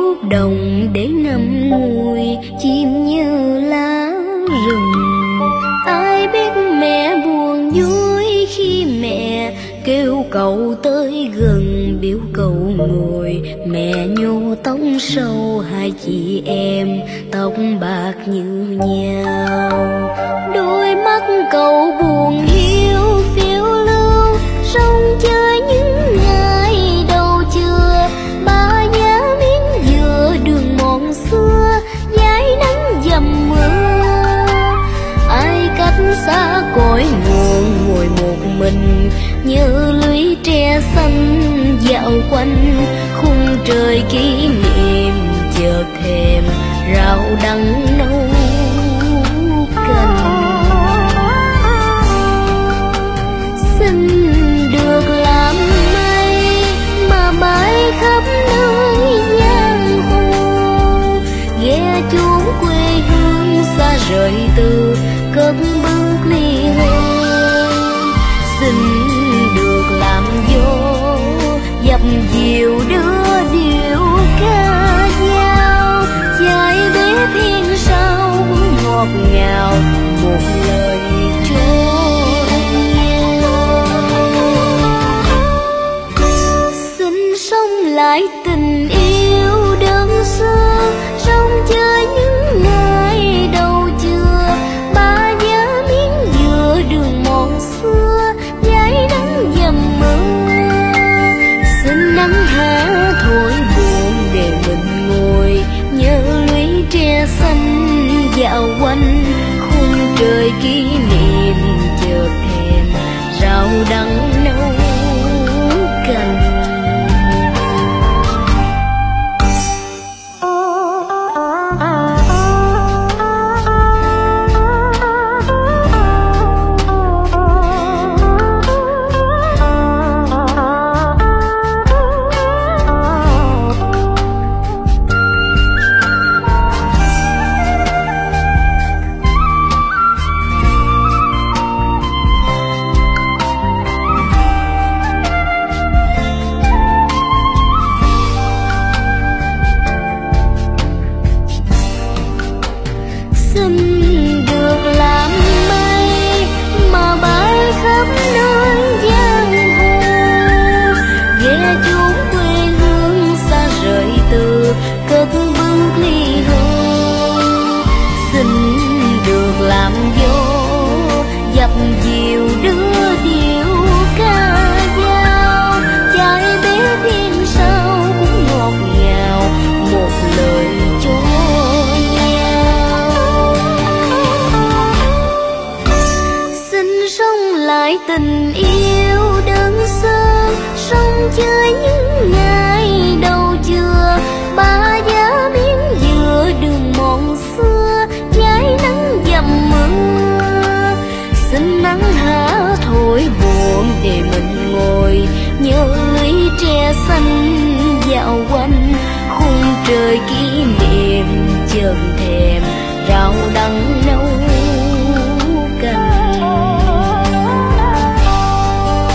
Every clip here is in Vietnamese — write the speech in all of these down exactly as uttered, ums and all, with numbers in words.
gốc đồng để nằm ngồi chim như lá rừng. Ai biết mẹ buồn vui khi mẹ kêu cậu tới gần, biểu cậu ngồi. Mẹ nhô tóc sâu hai chị em tóc bạc như nhau. Đôi mắt cậu buồn hiu phiêu lưu, sông chơi những ngày đầu trưa. Ba giá miếng dừa đường mòn xưa, dãi nắng dầm mưa. Ai cách xa cõi nguồn ngồi một mình, như lũy tre xanh dạo quanh khung trời kỷ niệm. Chợt thèm rau đắng nấu canh. Xin được làm mây mà bay khắp nơi giang hồ, ghé chốn quê hương xa rời từ cất bước ly hôn. Xin được làm gió dập dìu đưa điệu ca dao, trái bé thiên sau ngọt ngào một lời trôi nhau. Xin sống lại tình yêu đơn sơ, sống chơi những ngày đầu trưa. Ba giá miếng dừa đường mòn xưa, dãi nắng dầm mưa. Xin nắng há thổi buồn để mình ngồi, nhớ lũy tre xanh dạo quanh khung trời kỷ niệm. Chợt thèm rau đắng nấu canh. Xin được làm mây mà bay khắp nơi giang hồ, ghé chốn quê hương xa rời từ cất bước ly hôn. Xin được làm gió dập dìu đưa điệu ca dao, trái bé thiên sau cũng ngọt ngào một lời cho lại tình yêu đơn sơ, sống chơi những ngày đầu trưa. Ba giá miếng dừa đường mòn xưa, dãi nắng dầm mưa. Xin nắng há thổi buồn để mình ngồi, nhớ lũy tre xanh dạo quanh khung trời kỷ niệm. Chợt thèm rau đắng nấu canh.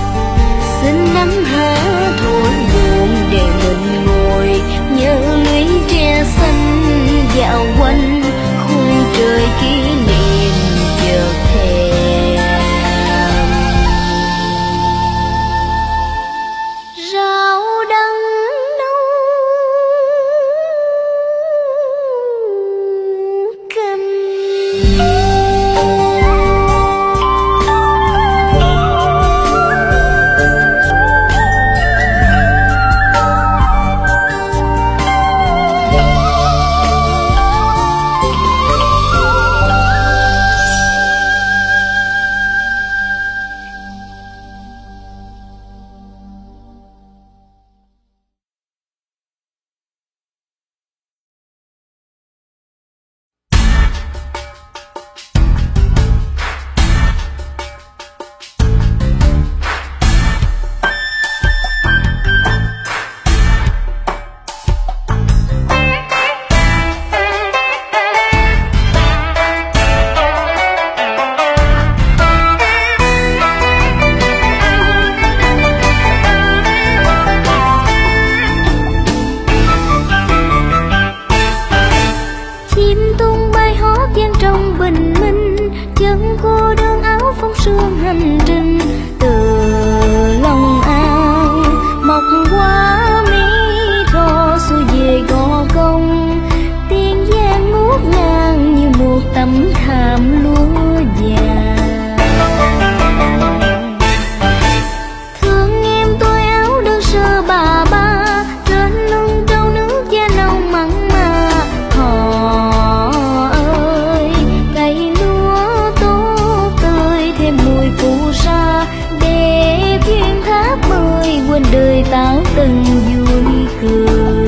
Xin nắng há thổi buồn để mình ngồi, nhớ lũy chân cô đơn áo phong sương hành trình từ Long An mọc qua Mỹ Tho xuôi về Gò Công. Tiền Giang ngút ngang như một tấm thảm lúa vàng. Thương em tôi áo đơn sơ bà ba trên lưng trâu nước da nâu mặn mà. Họ ơi cây lúa tốt tươi thêm mùi phù sa đẹp duyên tháp mười quên đời táo từng vui cười.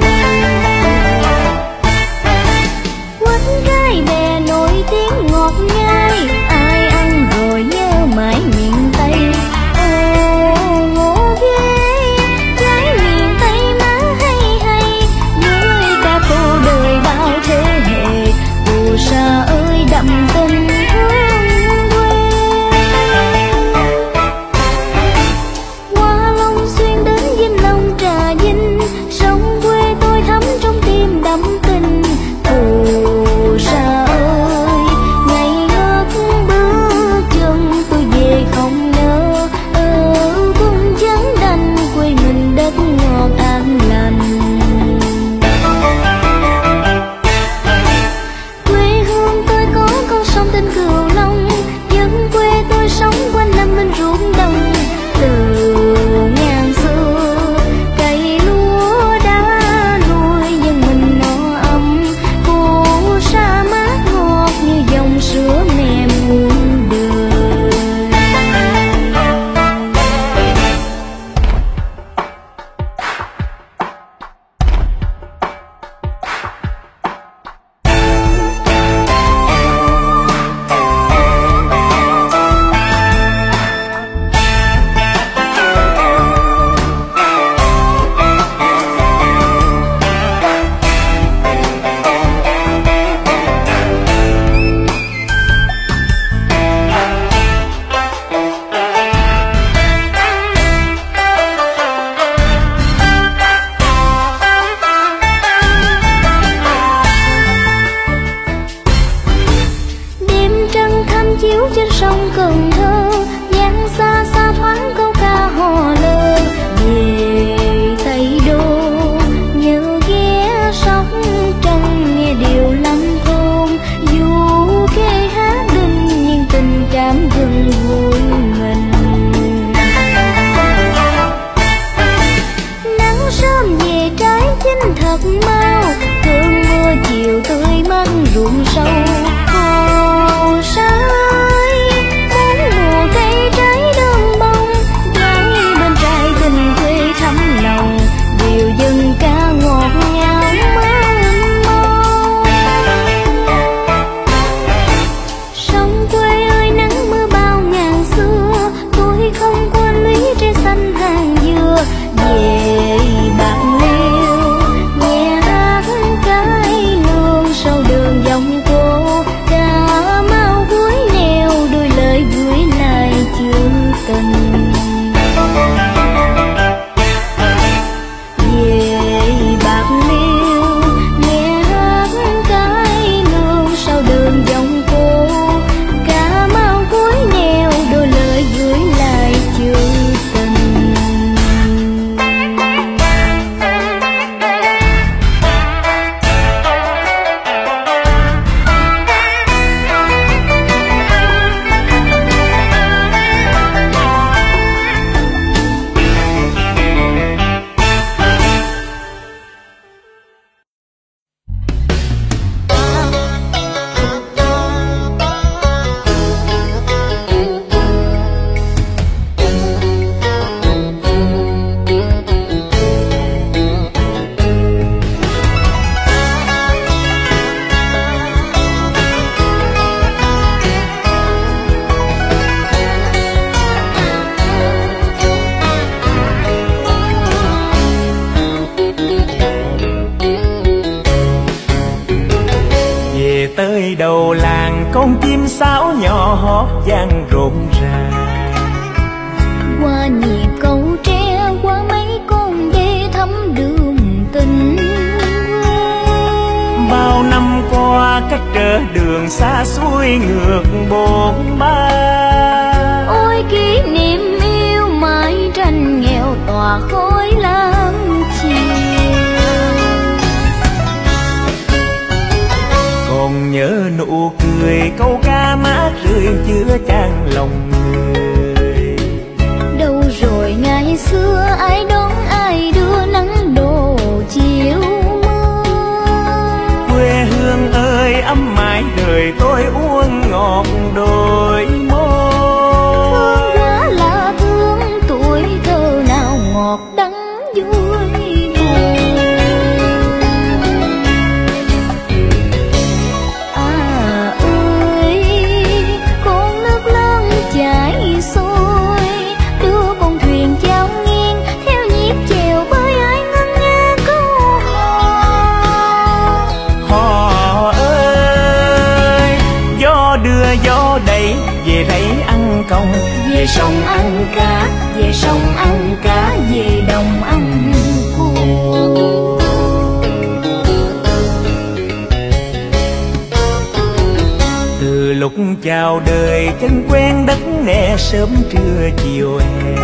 Quánh cái bè nổi tiếng ngọt ngây ai ăn rồi nhớ mãi miền Tây. Ồ ngộ ghê gái miền Tây má hay hay với ca cô đời bao thế hệ. Phù sa ơi đậm tình hương quê. Qua Long Xuyên đến Vĩnh Long Trà Vinh sông quê tôi thắm trong tim đậm tình. Phù sa ơi ngày ngất bước chân tôi về không nỡ ở cung vắng đành quê mình đất ngọt an lành. Quê hương tôi có con sông tên Cửu Long dân quê tôi sống quanh năm bên ruộng đồng. Từ ngàn xưa cây lúa đã nuôi dân mình no ấm. Phù sa mát ngọt như dòng sữa mẹ muôn đời. Đêm trăng thanh chiếu trên sông Cần Thơ giang xa xa thoáng câu ca hò lơ. Về Tây Đô nhớ ghé Sóc Trăng nghe điều lắm thôn. Dù kê hát đinh nhưng tình cảm gần gũi mình. Nắng sớm về trái chín thật mau cơn mưa chiều tươi mát ruộng sâu. Phù sa ơi bốn mùa cây trái đơm bông gái bên trai tình quê thắm lòng. Điều dân ca ngọt ngào mênh mông. Sông quê ơi nắng mưa bao ngàn xưa tôi không quên lũy trên xanh hàng dừa. Về Bạc Liêu nghe hát cái nương sau đường dòng cô. Cà Mau cuối neo đôi lời gửi lại chữ tình. Về Bạc Liêu nghe hát cái nương sau đường dòng cô. Cà Mau cuối neo đôi lời gửi lại chữ tình. tới đầu làng con chim sáo nhỏ hót vang rộn ràng. Qua nhịp cầu tre, qua mấy con đê thắm đường tình quê. Bao năm qua qua cách trở đường xa xôi ngược bộn ba. Ôi kỷ niệm yêu mãi tranh nghèo tỏa khói lam chiều. Còn nhớ nụ cười câu ca mát rượi chứa chan lòng người. Đâu rồi ngày xưa ai đón ai đưa nắng đổ chiều mưa. Quê hương ơi ấm mãi đời tôi uống ngọt đôi môi. Thương quá là thương tuổi thơ nào ngọt đắng vui buồn. À ơi con nước lớn chảy xuôi, đưa con thuyền chao nghiêng theo nhịp chèo với ai ngân nga câu hò. Hò ơi gió đưa gió đẩy về rẫy ăn công, Về sông ăn cá, về sông ăn cá, về đồng ăn cua. từ lúc chào đời chân quen đất nè sớm trưa chiều hè.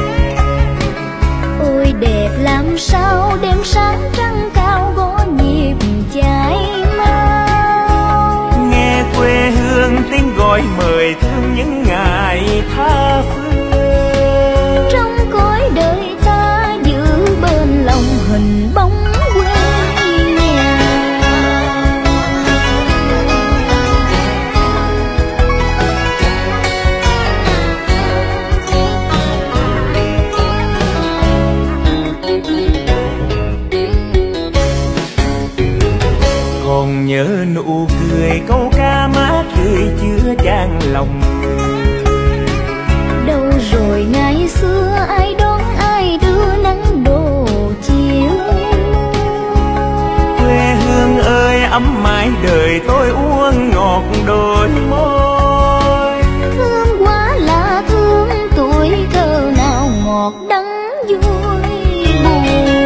Ôi đẹp làm sao đêm sáng trăng cao gõ nhịp chảy mau. Nghe quê hương tiếng gọi mời thương những ngày tha phương. Trong cõi đời ta giữ bên lòng hình bóng quê nhà. Còn nhớ nụ cười câu ca mát rượi chứa chan lòng người. Đâu rồi ngày xưa ai đón ai đưa nắng đổ chiều mưa. Quê hương ơi ấm mãi đời tôi uống ngọt đôi môi. Thương quá là thương tuổi thơ nào ngọt đắng vui buồn.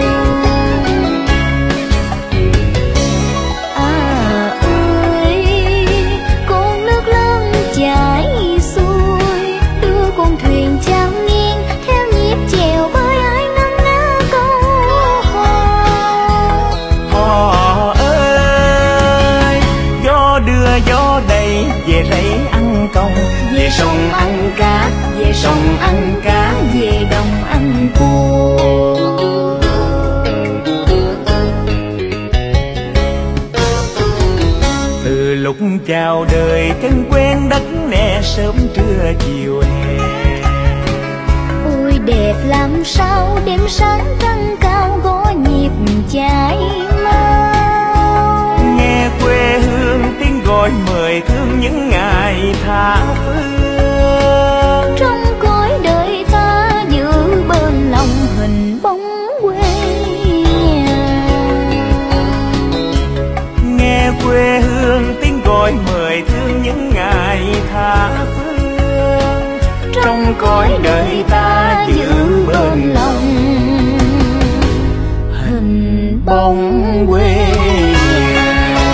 À ơi con nước lớn chảy xuôi, đưa con thuyền chao nghiêng theo nhịp chèo với ai ngân nga câu hò. Hò ơi gió đưa gió đầy về rẫy ăn công, Về sông ăn cá, về sông ăn cá, về đồng ăn cua. từ lúc chào đời chân quen đất nè sớm trưa chiều hè. Ôi đẹp làm sao đêm sáng trăng cao gõ nhịp chảy mau. Nghe quê hương tiếng gọi mời thương những ngày tha phương. Trong cõi đời ta giữ bên lòng hình bóng quê nhà. Nghe quê hương tiếng gọi mời thương những ngày tha phương. Trong cõi đời ta giữ bên lòng hình bóng quê nhà.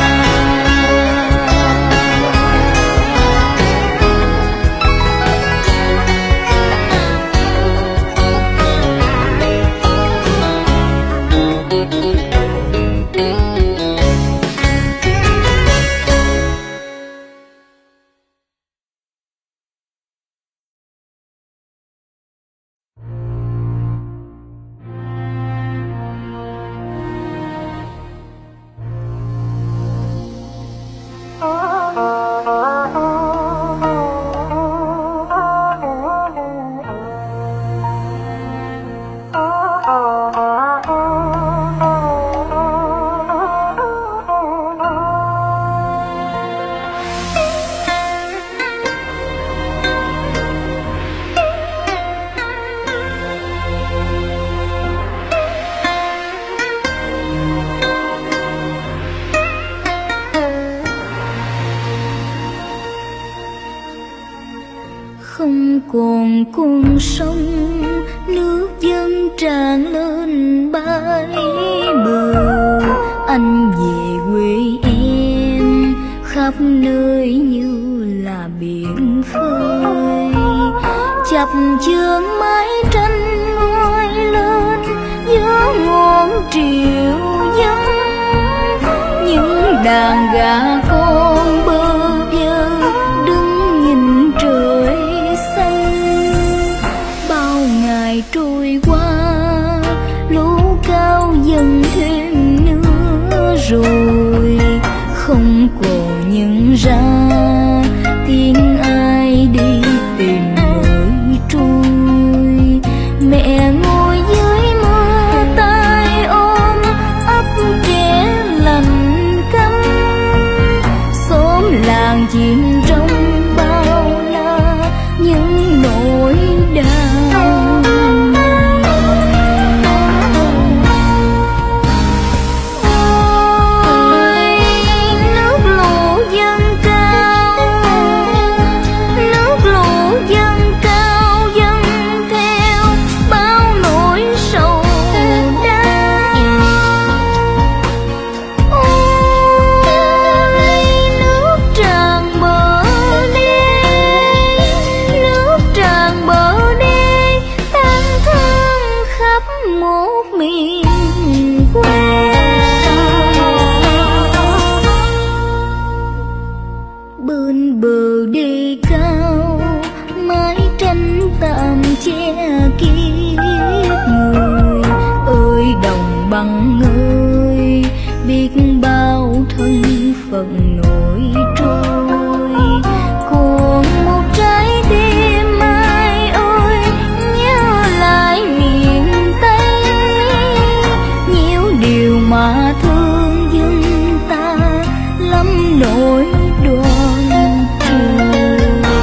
Không còn con sông nước dâng tràn lên bãi bờ, anh về quê em khắp nơi như là biển khơi, chập chướng mái tranh ngoi lên giữa ngọn triều vắng. Những đàn gà con bơ vơ đứng nhìn trời xanh. Bao ngày trôi qua, lũ cao dần thêm nữa rồi, không còn nhận ra tiếng ai đi tìm người trôi. Mẹ ngồi dưới mưa tay ôm ấp trẻ lành câm, xóm làng chìm trong bao la những nỗi đau. Bên bờ đê cao, mái tranh tạm che kiếp người. Ơi đồng bằng ơi, biết bao thân phận nổi trôi. Còn một trái tim ai ơi, nhớ lại miền Tây. Nhiều điều mà thương dân ta lắm nỗi đoan trường.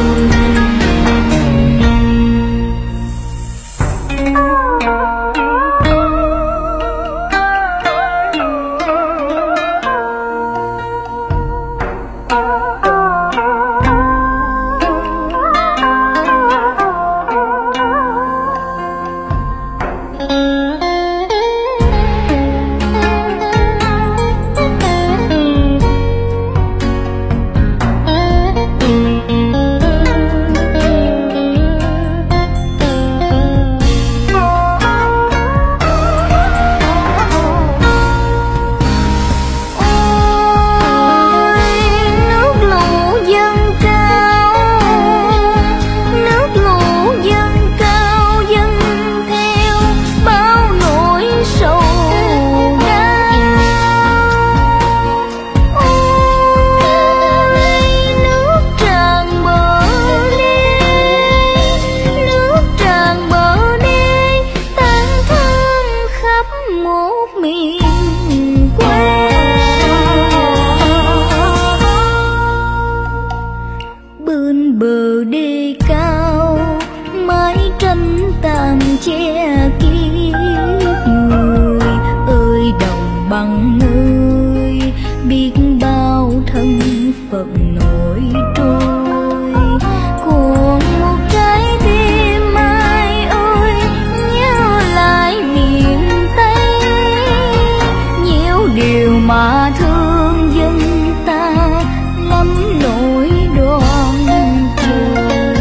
Bên bờ đê cao, mái tranh tạm che kiếp người. Ơi đồng bằng ơi, biết bao thân phận nổi trôi. Còn một trái tim ai ơi, nhớ lại miền Tây. Nhiều điều mà thương dân ta lắm nỗi đoan trường.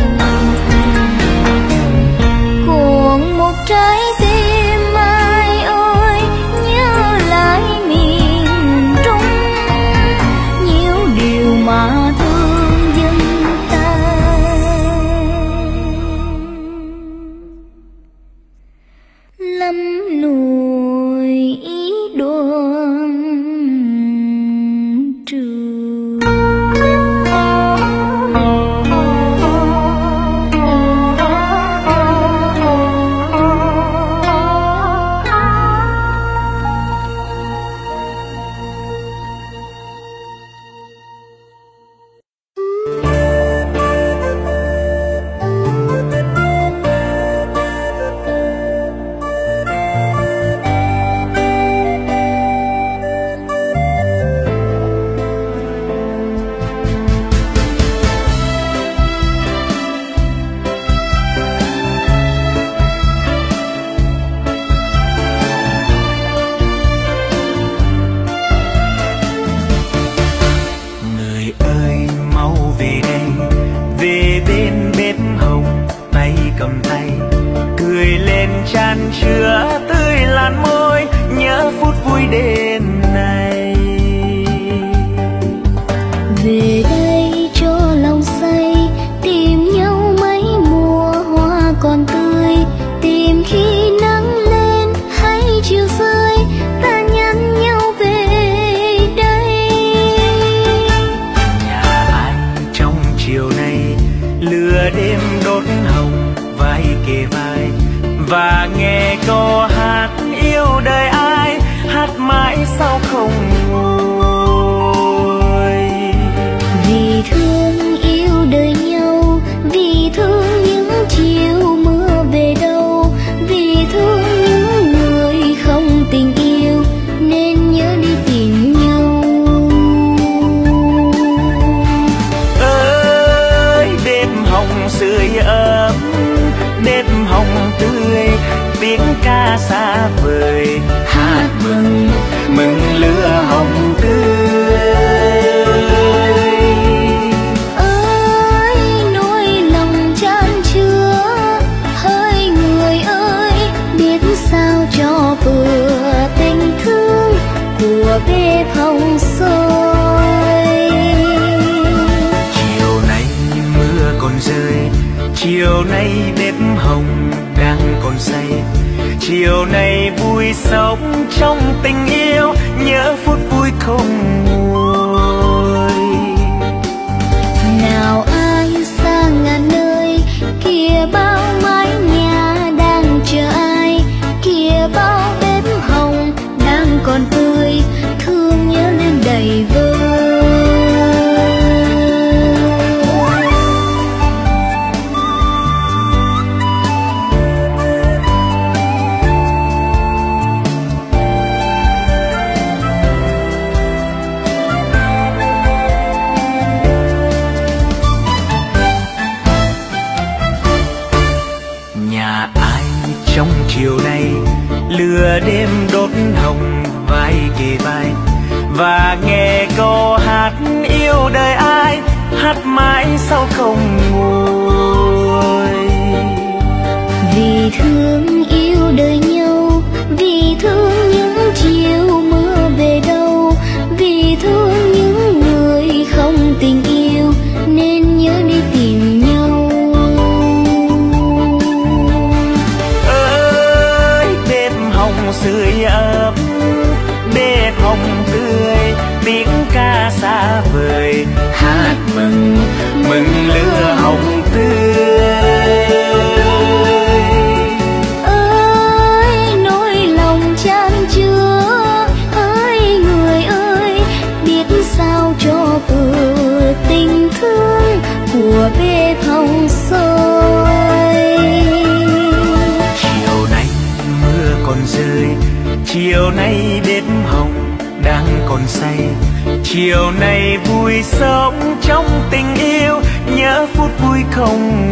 Còn một trái tim ai ơi, nhớ lại miền đêm đốt hồng vai kề vai, và nghe câu hát yêu đời ai hát mãi sao không nguôi. Vì thương yêu đời nhau, vì thương những chiều mưa về đâu, vì thương những người không tình yêu nên nhớ đi tìm nhau. Ơi đêm hồng sưởi ấm, đêm hồng tươi, tiếng ca xa vời hát mừng mừng lửa hồng tươi. Ơi nỗi lòng chan chứa, hỡi người ơi biết sao cho vừa tình thương của bếp hồng sôi. Chiều nay mưa còn rơi, chiều nay bếp hồng đang còn say, chiều nay vui sống trong tình yêu, nhớ phút vui không nguôi. Nào ai xa ngàn nơi, kia bao mái nhà đang chờ ai, kia bao bếp hồng đang còn tươi, thương nhớ lên đầy vơi. Trong chiều nay lửa đêm đốt hồng vai kề vai, và nghe câu hát yêu đời ai hát mãi sao không nguôi. Vì thương yêu đời nhau, vì thương những chiều mưa về đâu, vì thương những người không tình yêu nên nhớ đi tìm nhau. Sưởi ấm bếp hồng tươi, tiếng ca xa vời hát mừng mừng lửa hồng tươi. Ơi nỗi lòng chan chứa, hỡi người ơi biết sao cho vừa tình thương của bếp hồng sôi. Chiều nay mưa còn rơi, chiều nay bếp hồng đang còn say, chiều nay vui sống trong tình yêu, nhớ phút vui không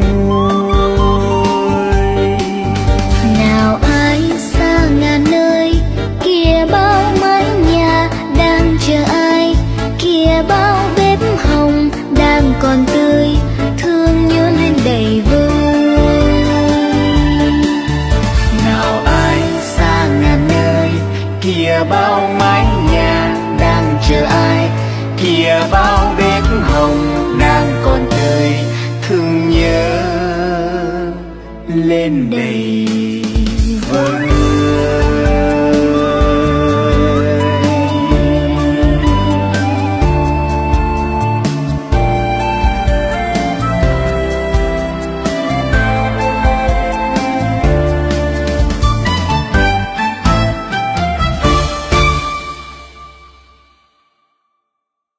nguôi. Nào ai xa ngàn nơi, kia bao mái nhà đang chờ ai, kia bao bếp hồng đang còn tươi, thương nhớ lên đầy vơi. Nào ai xa ngàn nơi, kia bao mái nhà đang chờ ai, kia bao bếp hồng đang còn tươi, thương nhớ lên đầy